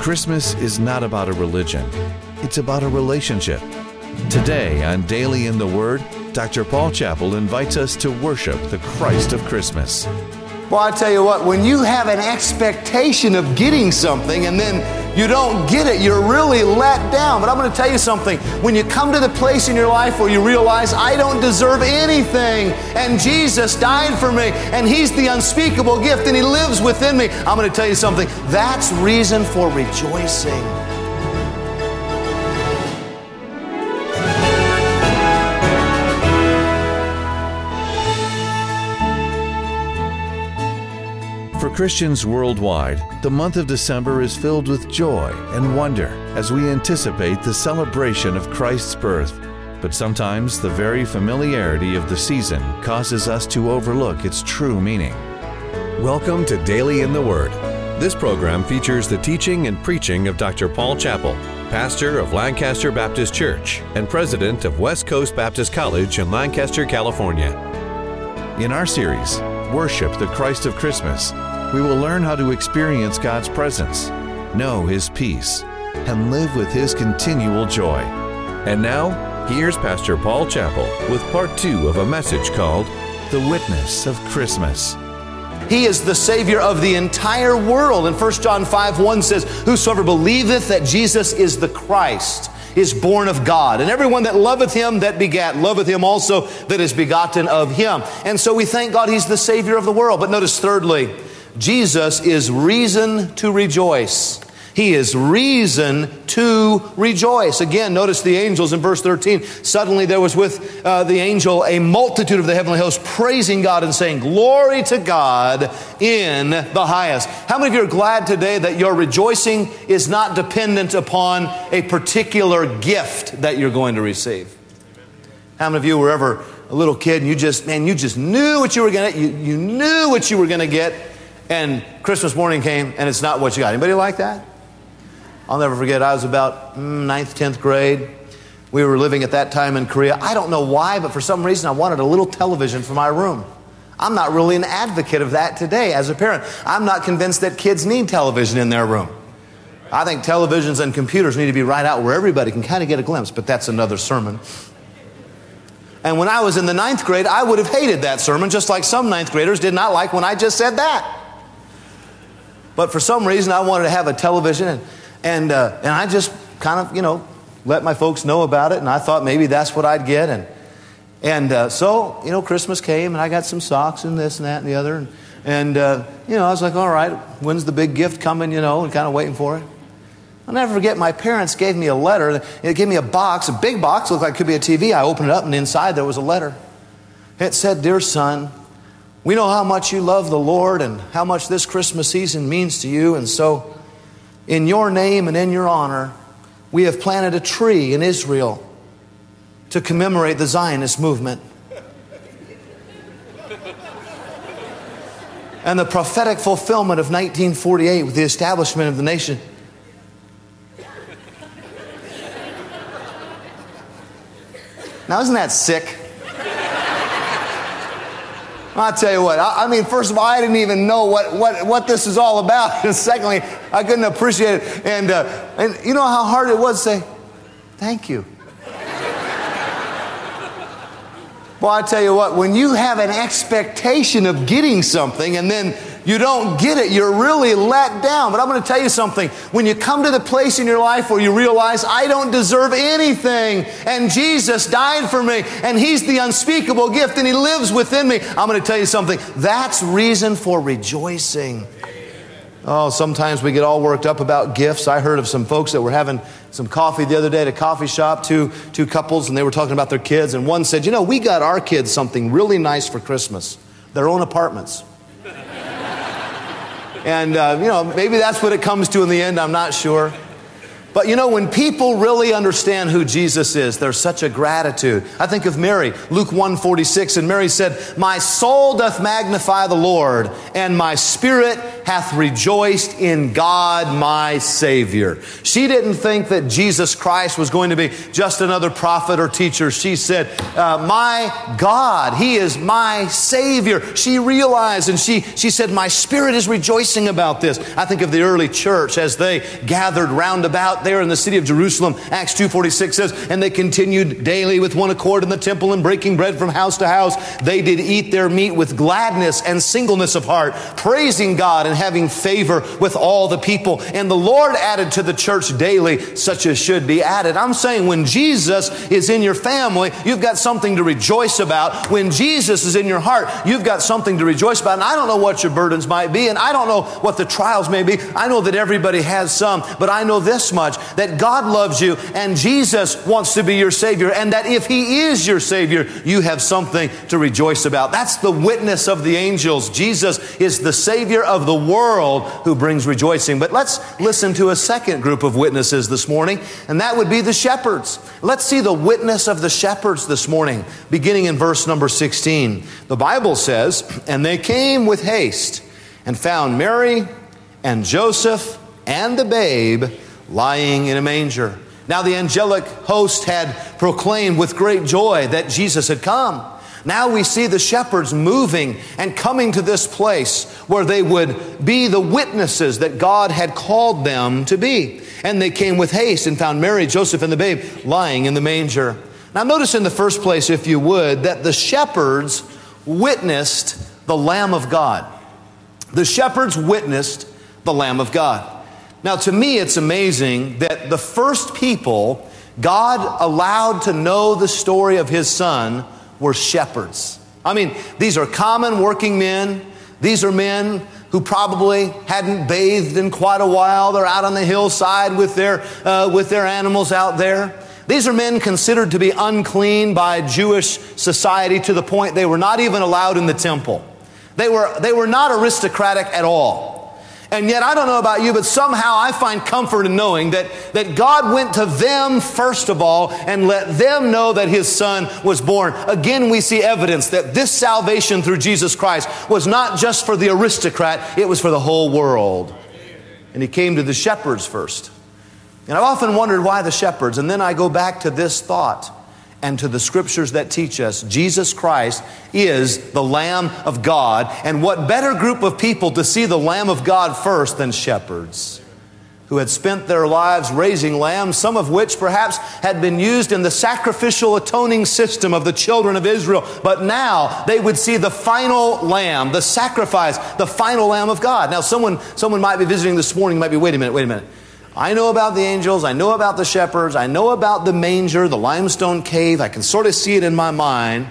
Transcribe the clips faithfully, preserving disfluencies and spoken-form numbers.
Christmas is not about a religion. It's about a relationship. Today on Daily in the Word, Doctor Paul Chappell invites us to worship the Christ of Christmas. Well, I tell you what, when you have an expectation of getting something and then you don't get it, you're really let down. But I'm going to tell you something. When you come to the place in your life where you realize, I don't deserve anything, and Jesus died for me, and He's the unspeakable gift, and He lives within me, I'm going to tell you something. That's reason for rejoicing. For Christians worldwide, the month of December is filled with joy and wonder as we anticipate the celebration of Christ's birth. But sometimes the very familiarity of the season causes us to overlook its true meaning. Welcome to Daily in the Word. This program features the teaching and preaching of Doctor Paul Chappell, pastor of Lancaster Baptist Church and president of West Coast Baptist College in Lancaster, California. In our series, Worship the Christ of Christmas, we will learn how to experience God's presence, know His peace, and live with His continual joy. And now, here's Pastor Paul Chappell with part two of a message called The Witness of Christmas. He is the Savior of the entire world. And First John five one says, whosoever believeth that Jesus is the Christ is born of God. And everyone that loveth Him that begat, loveth Him also that is begotten of Him. And so we thank God He's the Savior of the world. But notice thirdly, Jesus is reason to rejoice. He is reason to rejoice. Again, notice the angels in verse thirteen. Suddenly there was with uh, the angel a multitude of the heavenly host praising God and saying, glory to God in the highest. How many of you are glad today that your rejoicing is not dependent upon a particular gift that you're going to receive? How many of you were ever a little kid and you just, man, you just knew what you were going to, you, you knew what you were going to get, and Christmas morning came and it's not what you got? Anybody like that? I'll never forget, I was about mm, ninth, tenth grade. We were living at that time in Korea. I don't know why, but for some reason I wanted a little television for my room. I'm not really an advocate of that today as a parent. I'm not convinced that kids need television in their room. I think televisions and computers need to be right out where everybody can kind of get a glimpse, but that's another sermon. And when I was in the ninth grade, I would have hated that sermon, just like some ninth graders did not like when I just said that. But for some reason, I wanted to have a television, and And uh, and I just kind of, you know, let my folks know about it, and I thought maybe that's what I'd get. And and uh, so, you know, Christmas came, and I got some socks and this and that and the other. And, and uh, you know, I was like, all right, when's the big gift coming, you know, and kind of waiting for it. I'll never forget, my parents gave me a letter. They gave me a box, a big box, looked like it could be a T V. I opened it up, and inside there was a letter. It said, dear son, we know how much you love the Lord and how much this Christmas season means to you, and so in your name and in your honor, we have planted a tree in Israel to commemorate the Zionist movement. And the prophetic fulfillment of nineteen forty-eight with the establishment of the nation. Now, isn't that sick? I'll tell you what, I, I mean, first of all, I didn't even know what, what, what this is all about. And secondly, I couldn't appreciate it. And, uh, and you know how hard it was to say, thank you. Well, I tell you what, when you have an expectation of getting something and then you don't get it, you're really let down. But I'm going to tell you something. When you come to the place in your life where you realize, I don't deserve anything, and Jesus died for me, and He's the unspeakable gift, and He lives within me, I'm going to tell you something. That's reason for rejoicing. Oh, sometimes we get all worked up about gifts. I heard of some folks that were having some coffee the other day at a coffee shop, two, two couples, and they were talking about their kids. And one said, you know, we got our kids something really nice for Christmas, their own apartments. And, uh, you know, maybe that's what it comes to in the end. I'm not sure. But you know, when people really understand who Jesus is, there's such a gratitude. I think of Mary, Luke one forty-six, and Mary said, "My soul doth magnify the Lord, and my spirit hath rejoiced in God my Savior." She didn't think that Jesus Christ was going to be just another prophet or teacher. She said, uh, my God, He is my Savior. She realized, and she, she said, my spirit is rejoicing about this. I think of the early church as they gathered round about there in the city of Jerusalem. Acts two forty-six says, "And they continued daily with one accord in the temple and breaking bread from house to house. They did eat their meat with gladness and singleness of heart, praising God and having favor with all the people. And the Lord added to the church daily such as should be added." I'm saying when Jesus is in your family, you've got something to rejoice about. When Jesus is in your heart, you've got something to rejoice about. And I don't know what your burdens might be, and I don't know what the trials may be. I know that everybody has some, but I know this much, that God loves you and Jesus wants to be your Savior, and that if He is your Savior, you have something to rejoice about. That's the witness of the angels. Jesus is the Savior of the world who brings rejoicing. But let's listen to a second group of witnesses this morning, and that would be the shepherds. Let's see the witness of the shepherds this morning, beginning in verse number sixteen. The Bible says, "And they came with haste and found Mary and Joseph and the babe lying in a manger." Now the angelic host had proclaimed with great joy that Jesus had come. Now we see the shepherds moving and coming to this place where they would be the witnesses that God had called them to be. "And they came with haste and found Mary, Joseph, and the babe lying in the manger." Now notice in the first place, if you would, that the shepherds witnessed the Lamb of God. The shepherds witnessed the Lamb of God. Now to me, it's amazing that the first people God allowed to know the story of His Son were shepherds. I mean, these are common working men. These are men who probably hadn't bathed in quite a while. They're out on the hillside with their, uh, with their animals out there. These are men considered to be unclean by Jewish society to the point they were not even allowed in the temple. They were, they were not aristocratic at all. And yet, I don't know about you, but somehow I find comfort in knowing that, that God went to them first of all and let them know that His Son was born. Again, we see evidence that this salvation through Jesus Christ was not just for the aristocrat, it was for the whole world. And He came to the shepherds first. And I've often wondered why the shepherds, and then I go back to this thought and to the scriptures that teach us Jesus Christ is the Lamb of God. And what better group of people to see the Lamb of God first than shepherds, who had spent their lives raising lambs, some of which perhaps had been used in the sacrificial atoning system of the children of Israel. But now they would see the final lamb, the sacrifice, the final Lamb of God. Now someone, someone might be visiting this morning, might be, wait a minute, wait a minute. I know about the angels, I know about the shepherds, I know about the manger, the limestone cave, I can sort of see it in my mind.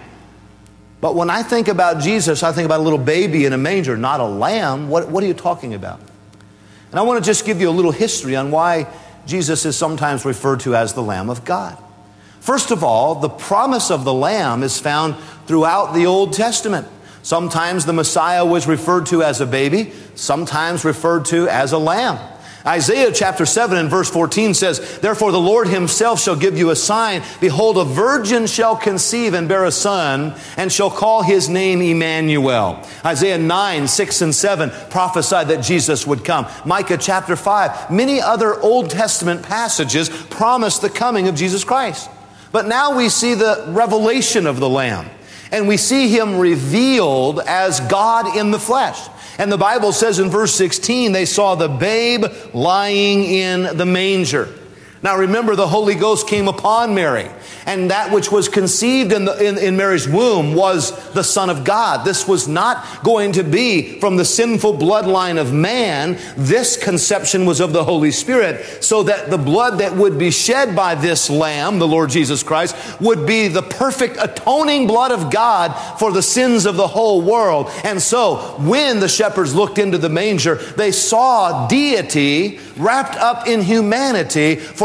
But when I think about Jesus, I think about a little baby in a manger, not a lamb. What, what are you talking about? And I want to just give you a little history on why Jesus is sometimes referred to as the Lamb of God. First of all, the promise of the Lamb is found throughout the Old Testament. Sometimes the Messiah was referred to as a baby, sometimes referred to as a lamb. Isaiah chapter seven and verse fourteen says, "Therefore the Lord Himself shall give you a sign. Behold, a virgin shall conceive and bear a son, and shall call His name Emmanuel." Isaiah nine, six and seven prophesied that Jesus would come. Micah chapter five, many other Old Testament passages promise the coming of Jesus Christ. But now we see the revelation of the Lamb, and we see Him revealed as God in the flesh. And the Bible says in verse sixteen, they saw the babe lying in the manger. Now remember, the Holy Ghost came upon Mary, and that which was conceived in, the, in, in Mary's womb was the Son of God. This was not going to be from the sinful bloodline of man. This conception was of the Holy Spirit, so that the blood that would be shed by this Lamb, the Lord Jesus Christ, would be the perfect atoning blood of God for the sins of the whole world. And so, when the shepherds looked into the manger, they saw deity wrapped up in humanity, for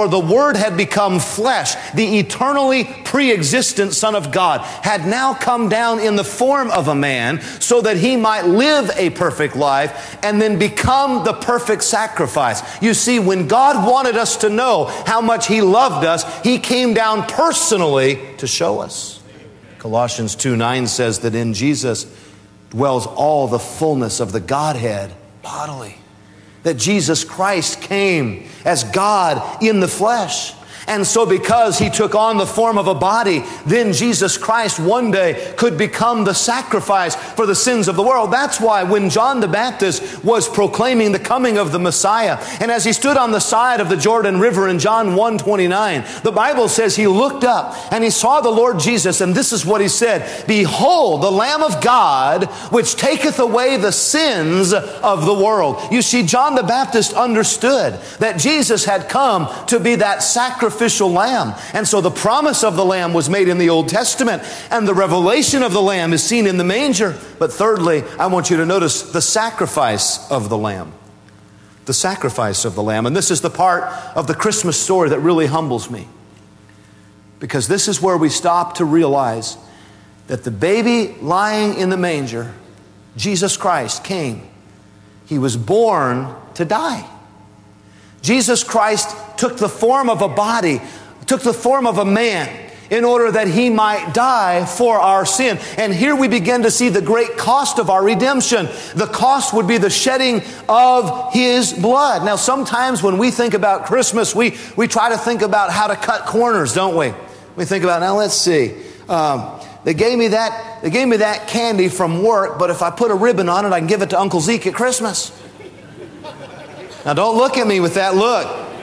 the Word had become flesh. The eternally pre-existent Son of God had now come down in the form of a man so that he might live a perfect life and then become the perfect sacrifice. You see, when God wanted us to know how much He loved us, He came down personally to show us. Colossians two nine says that in Jesus dwells all the fullness of the Godhead bodily. That Jesus Christ came as God in the flesh. And so because He took on the form of a body, then Jesus Christ one day could become the sacrifice for the sins of the world. That's why when John the Baptist was proclaiming the coming of the Messiah, and as he stood on the side of the Jordan River in John one twenty-nine, the Bible says he looked up and he saw the Lord Jesus, and this is what he said, "Behold, the Lamb of God, which taketh away the sins of the world." You see, John the Baptist understood that Jesus had come to be that sacrifice lamb. And so the promise of the lamb was made in the Old Testament, and the revelation of the lamb is seen in the manger. But thirdly, I want you to notice the sacrifice of the lamb. The sacrifice of the lamb. And this is the part of the Christmas story that really humbles me. Because this is where we stop to realize that the baby lying in the manger, Jesus Christ, came. He was born to die. Jesus Christ took the form of a body, took the form of a man in order that He might die for our sin. And here we begin to see the great cost of our redemption. The cost would be the shedding of His blood. Now, sometimes when we think about Christmas, we, we try to think about how to cut corners, don't we? We think about, now let's see, um, they gave me that, they gave me that candy from work, but if I put a ribbon on it, I can give it to Uncle Zeke at Christmas. Now, don't look at me with that look.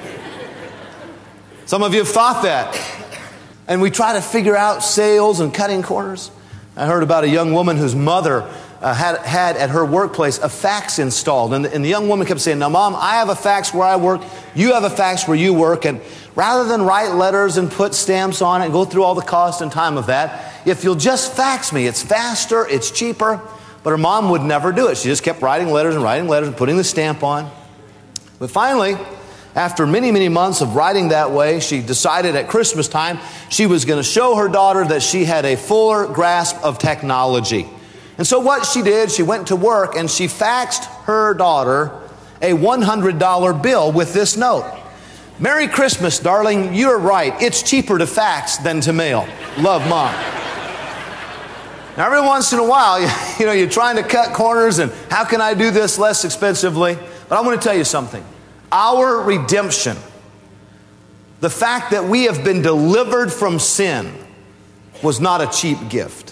Some of you have thought that. And we try to figure out sales and cutting corners. I heard about a young woman whose mother uh, had, had at her workplace a fax installed. And the, and the young woman kept saying, "Now, Mom, I have a fax where I work. You have a fax where you work. And rather than write letters and put stamps on it and go through all the cost and time of that, if you'll just fax me, it's faster, it's cheaper." But her mom would never do it. She just kept writing letters and writing letters and putting the stamp on. But finally, after many, many months of writing that way, she decided at Christmas time she was going to show her daughter that she had a fuller grasp of technology. And so what she did, she went to work and she faxed her daughter a one hundred dollar bill with this note: "Merry Christmas, darling. You're right. It's cheaper to fax than to mail. Love, Mom." Now, every once in a while, you, you know, you're trying to cut corners and how can I do this less expensively? But I want to tell you something. Our redemption, the fact that we have been delivered from sin, was not a cheap gift.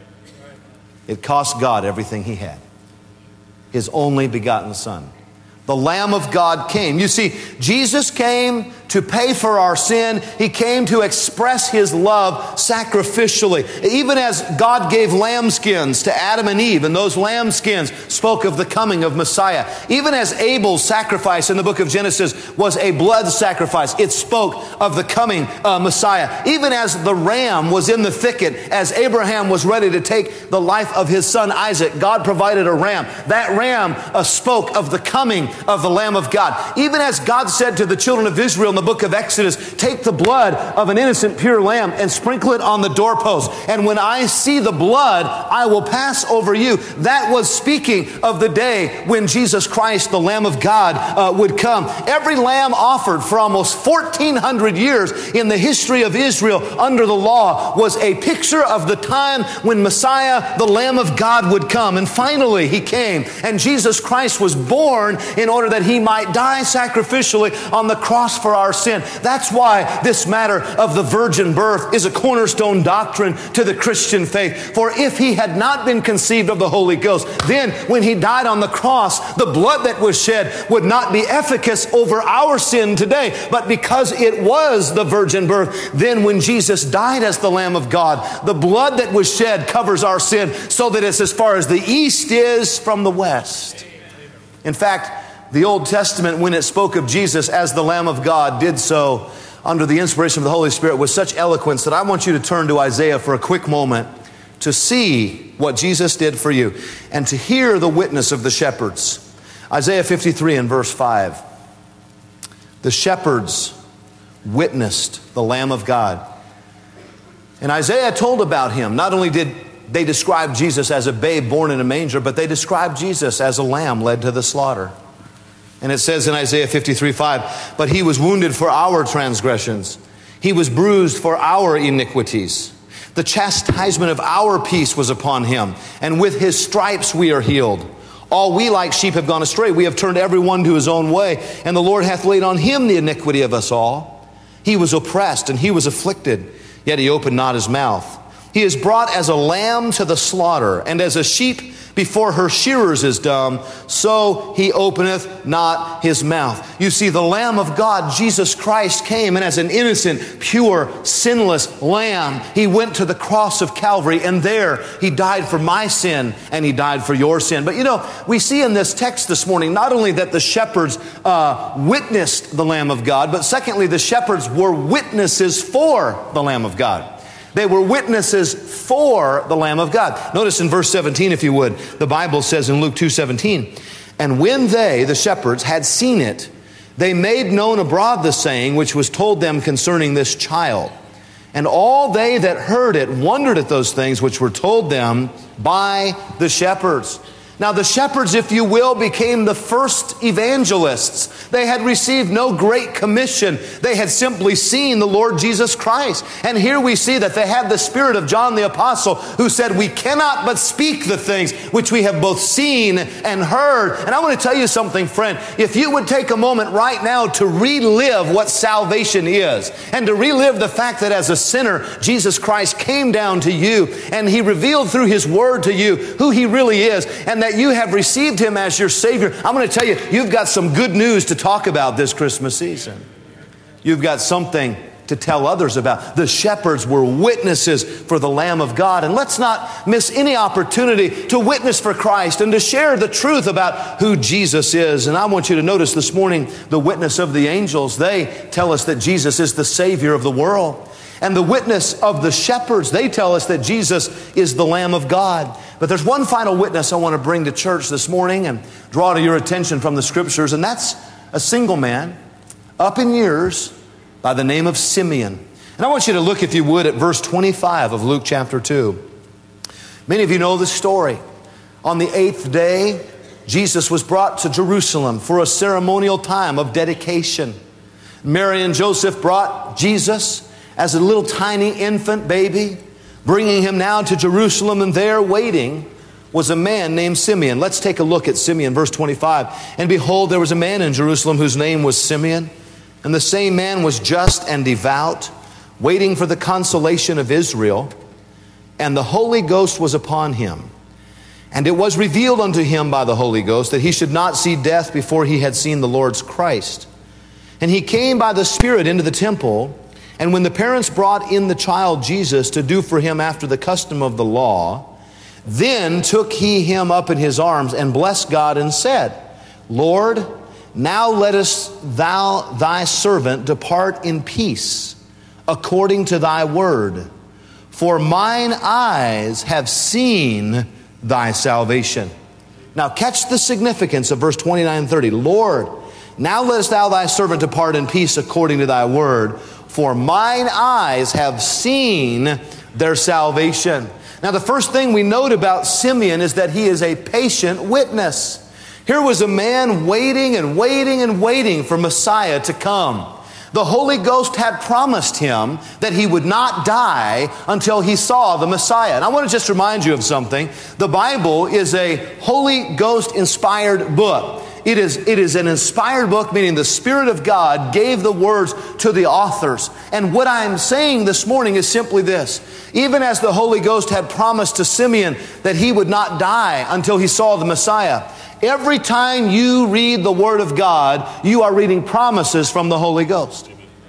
It cost God everything He had. His only begotten Son. The Lamb of God came. You see, Jesus came to pay for our sin. He came to express His love sacrificially. Even as God gave lambskins to Adam and Eve, and those lambskins spoke of the coming of Messiah. Even as Abel's sacrifice in the book of Genesis was a blood sacrifice, it spoke of the coming uh, Messiah. Even as the ram was in the thicket, as Abraham was ready to take the life of his son Isaac, God provided a ram. That ram uh, spoke of the coming of the Lamb of God. Even as God said to the children of Israel in the book of Exodus, "Take the blood of an innocent pure lamb and sprinkle it on the doorpost. And when I see the blood, I will pass over you." That was speaking of the day when Jesus Christ, the Lamb of God, uh, would come. Every lamb offered for almost fourteen hundred years in the history of Israel under the law was a picture of the time when Messiah, the Lamb of God, would come. And finally, He came. And Jesus Christ was born in order that He might die sacrificially on the cross for our sin. That's why this matter of the virgin birth is a cornerstone doctrine to the Christian faith. For if He had not been conceived of the Holy Ghost, then when He died on the cross, the blood that was shed would not be efficacious over our sin today. But because it was the virgin birth, then when Jesus died as the Lamb of God, the blood that was shed covers our sin so that it's as far as the east is from the west. In fact, the Old Testament, when it spoke of Jesus as the Lamb of God, did so under the inspiration of the Holy Spirit with such eloquence that I want you to turn to Isaiah for a quick moment to see what Jesus did for you and to hear the witness of the shepherds. Isaiah fifty-three and verse five. The shepherds witnessed the Lamb of God. And Isaiah told about him. Not only did they describe Jesus as a babe born in a manger, but they described Jesus as a lamb led to the slaughter. And it says in Isaiah fifty-three five, but he was wounded for our transgressions. He was bruised for our iniquities. The chastisement of our peace was upon him, and with his stripes we are healed. All we like sheep have gone astray. We have turned every one to his own way, and the Lord hath laid on him the iniquity of us all. He was oppressed and he was afflicted, yet he opened not his mouth. He is brought as a lamb to the slaughter, and as a sheep before her shearers is dumb, so he openeth not his mouth. You see, the Lamb of God, Jesus Christ, came, and as an innocent, pure, sinless lamb, he went to the cross of Calvary, and there he died for my sin, and he died for your sin. But you know, we see in this text this morning, not only that the shepherds uh, witnessed the Lamb of God, but secondly, the shepherds were witnesses for the Lamb of God. They were witnesses for the Lamb of God. Notice in verse seventeen, if you would, the Bible says in Luke two seventeen, and when they, the shepherds, had seen it, they made known abroad the saying which was told them concerning this child. And all they that heard it wondered at those things which were told them by the shepherds. Now the shepherds, if you will, became the first evangelists. They had received no great commission. They had simply seen the Lord Jesus Christ. And here we see that they had the spirit of John the Apostle, who said, we cannot but speak the things which we have both seen and heard. And I want to tell you something, friend. If you would take a moment right now to relive what salvation is, and to relive the fact that as a sinner, Jesus Christ came down to you, and he revealed through his word to you who he really is, and that you have received him as your Savior, I'm going to tell you, you've got some good news to talk about this Christmas season. You've got something to tell others about. The shepherds were witnesses for the Lamb of God. And let's not miss any opportunity to witness for Christ and to share the truth about who Jesus is. And I want you to notice this morning the witness of the angels. They tell us that Jesus is the Savior of the world. And the witness of the shepherds, they tell us that Jesus is the Lamb of God. But there's one final witness I want to bring to church this morning and draw to your attention from the Scriptures, and that's a single man, up in years, by the name of Simeon. And I want you to look, if you would, at verse twenty-five of Luke chapter two. Many of you know the story. On the eighth day, Jesus was brought to Jerusalem for a ceremonial time of dedication. Mary and Joseph brought Jesus as a little tiny infant baby, bringing him now to Jerusalem, and there waiting was a man named Simeon. Let's take a look at Simeon, verse twenty-five. And behold, there was a man in Jerusalem whose name was Simeon, and the same man was just and devout, waiting for the consolation of Israel, and the Holy Ghost was upon him. And it was revealed unto him by the Holy Ghost that he should not see death before he had seen the Lord's Christ. And he came by the Spirit into the temple. And when the parents brought in the child Jesus to do for him after the custom of the law, then took he him up in his arms and blessed God and said, Lord, now lettest thou thy servant depart in peace, according to thy word. For mine eyes have seen thy salvation. Now catch the significance of verse twenty-nine and thirty. Lord, now lettest thou thy servant depart in peace according to thy word. For mine eyes have seen their salvation. Now the first thing we note about Simeon is that he is a patient witness. Here was a man waiting and waiting and waiting for Messiah to come. The Holy Ghost had promised him that he would not die until he saw the Messiah. And I want to just remind you of something. The Bible is a Holy Ghost inspired book. It is, it is an inspired book, meaning the Spirit of God gave the words to the authors. And what I'm saying this morning is simply this. Even as the Holy Ghost had promised to Simeon that he would not die until he saw the Messiah, every time you read the Word of God, you are reading promises from the Holy Ghost.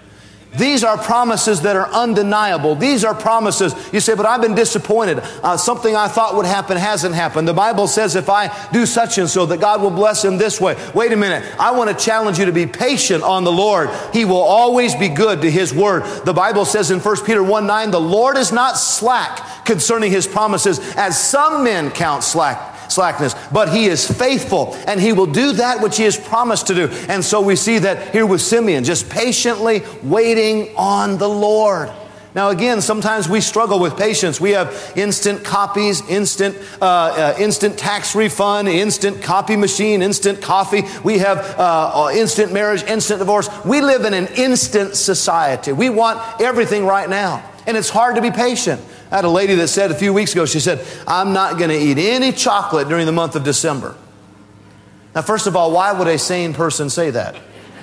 These are promises that are undeniable. These are promises. You say, but I've been disappointed. Uh, something I thought would happen hasn't happened. The Bible says if I do such and so, that God will bless him this way. Wait a minute. I want to challenge you to be patient on the Lord. He will always be good to his word. The Bible says in First Peter one nine, the Lord is not slack concerning his promises, as some men count slack. slackness, but he is faithful, and he will do that which he has promised to do. And so we see that here with Simeon, just patiently waiting on the Lord. Now again, sometimes we struggle with patience. We have instant copies, instant uh, uh, instant tax refund, instant copy machine, instant coffee. We have uh, instant marriage, instant divorce. We live in an instant society. We want everything right now. And it's hard to be patient. I had a lady that said a few weeks ago, she said, I'm not going to eat any chocolate during the month of December. Now, first of all, why would a sane person say that?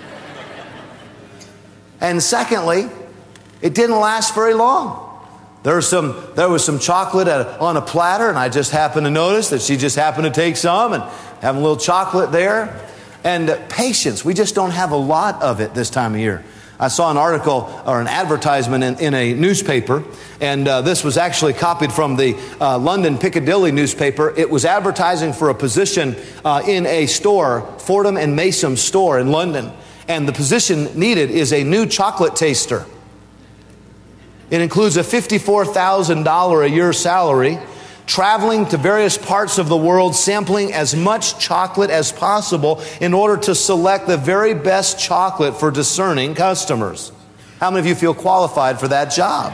And secondly, it didn't last very long. There was some, there was some chocolate at a, on a platter, and I just happened to notice that she just happened to take some and have a little chocolate there. And uh, patience, we just don't have a lot of it this time of year. I saw an article or an advertisement in, in a newspaper, and uh, this was actually copied from the uh, London Piccadilly newspaper. It was advertising for a position uh, in a store, Fordham and Mason store in London. And the position needed is a new chocolate taster. It includes a fifty-four thousand dollars a year salary, traveling to various parts of the world, sampling as much chocolate as possible in order to select the very best chocolate for discerning customers. How many of you feel qualified for that job?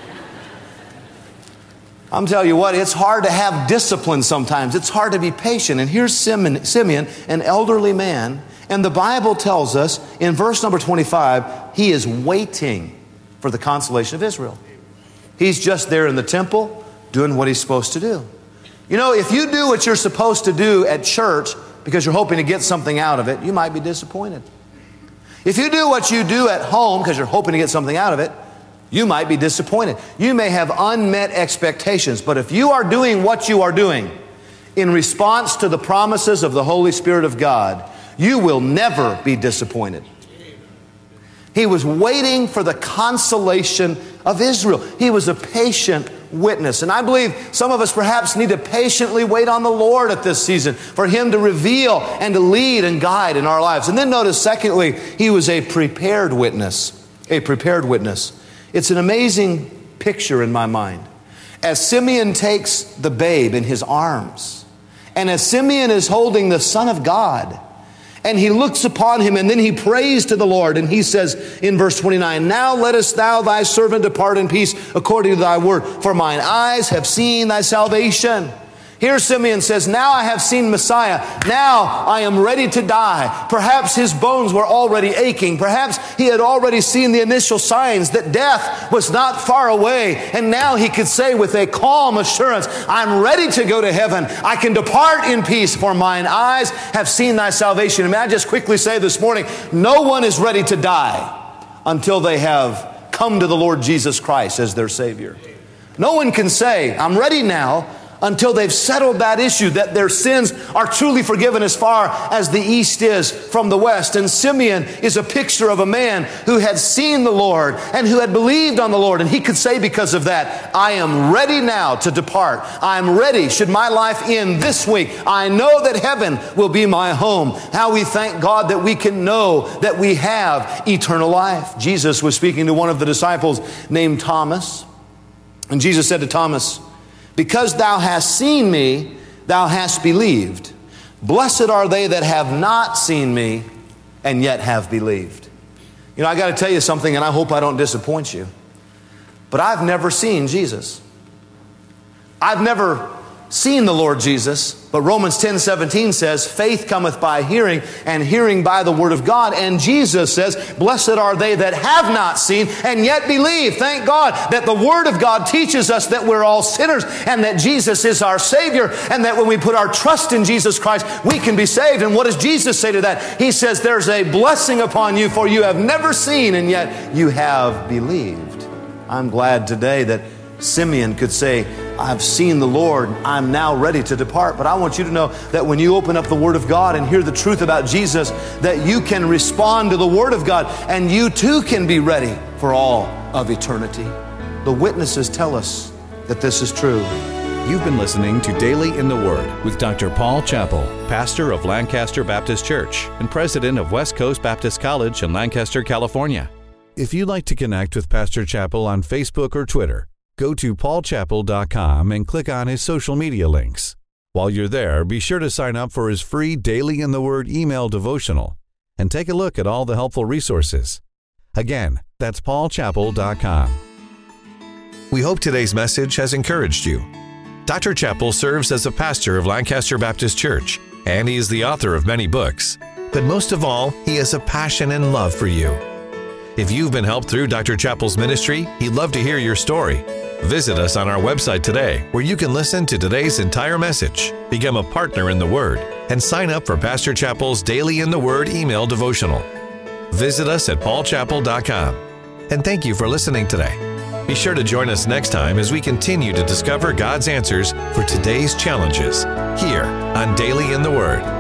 I'm telling you what, it's hard to have discipline sometimes. It's hard to be patient. And here's Simeon, Simeon, an elderly man, and the Bible tells us in verse number twenty-five, he is waiting for the consolation of Israel. He's just there in the temple doing what he's supposed to do. You know, if you do what you're supposed to do at church because you're hoping to get something out of it, you might be disappointed. If you do what you do at home because you're hoping to get something out of it, you might be disappointed. You may have unmet expectations, but if you are doing what you are doing in response to the promises of the Holy Spirit of God, you will never be disappointed. He was waiting for the consolation of Israel. He was a patient witness. And I believe some of us perhaps need to patiently wait on the Lord at this season for Him to reveal and to lead and guide in our lives. And then notice, secondly, he was a prepared witness. A prepared witness. It's an amazing picture in my mind. As Simeon takes the babe in his arms, and as Simeon is holding the Son of God, and he looks upon him, and then he prays to the Lord, and he says in verse twenty-nine, now lettest thou thy servant depart in peace according to thy word, for mine eyes have seen thy salvation. Here Simeon says, now I have seen Messiah. Now I am ready to die. Perhaps his bones were already aching. Perhaps he had already seen the initial signs that death was not far away. And now he could say with a calm assurance, I'm ready to go to heaven. I can depart in peace, for mine eyes have seen thy salvation. And may I just quickly say this morning, no one is ready to die until they have come to the Lord Jesus Christ as their Savior. No one can say, I'm ready now, until they've settled that issue, that their sins are truly forgiven as far as the east is from the west. And Simeon is a picture of a man who had seen the Lord and who had believed on the Lord. And he could say because of that, I am ready now to depart. I am ready. Should my life end this week, I know that heaven will be my home. How we thank God that we can know that we have eternal life. Jesus was speaking to one of the disciples named Thomas. And Jesus said to Thomas, because thou hast seen me, thou hast believed. Blessed are they that have not seen me and yet have believed. You know, I got to tell you something, and I hope I don't disappoint you. But I've never seen Jesus. I've never seen the Lord Jesus. But Romans ten seventeen says, faith cometh by hearing, and hearing by the word of God. And Jesus says, blessed are they that have not seen and yet believe. Thank God that the word of God teaches us that we're all sinners and that Jesus is our Savior, and that when we put our trust in Jesus Christ, we can be saved. And what does Jesus say to that? He says, there's a blessing upon you, for you have never seen and yet you have believed. I'm glad today that Simeon could say, I've seen the Lord, I'm now ready to depart. But I want you to know that when you open up the Word of God and hear the truth about Jesus, that you can respond to the Word of God, and you too can be ready for all of eternity. The witnesses tell us that this is true. You've been listening to Daily in the Word with Doctor Paul Chappell, pastor of Lancaster Baptist Church and president of West Coast Baptist College in Lancaster, California. If you'd like to connect with Pastor Chappell on Facebook or Twitter, go to paul chappell dot com and click on his social media links. While you're there, be sure to sign up for his free Daily in the Word email devotional and take a look at all the helpful resources. Again, that's paul chappell dot com. We hope today's message has encouraged you. Doctor Chappell serves as a pastor of Lancaster Baptist Church, and he is the author of many books. But most of all, he has a passion and love for you. If you've been helped through Doctor Chappell's ministry, he'd love to hear your story. Visit us on our website today, where you can listen to today's entire message, become a partner in the Word, and sign up for Pastor Chappell's Daily in the Word email devotional. Visit us at paul chappell dot com. And thank you for listening today. Be sure to join us next time as we continue to discover God's answers for today's challenges here on Daily in the Word.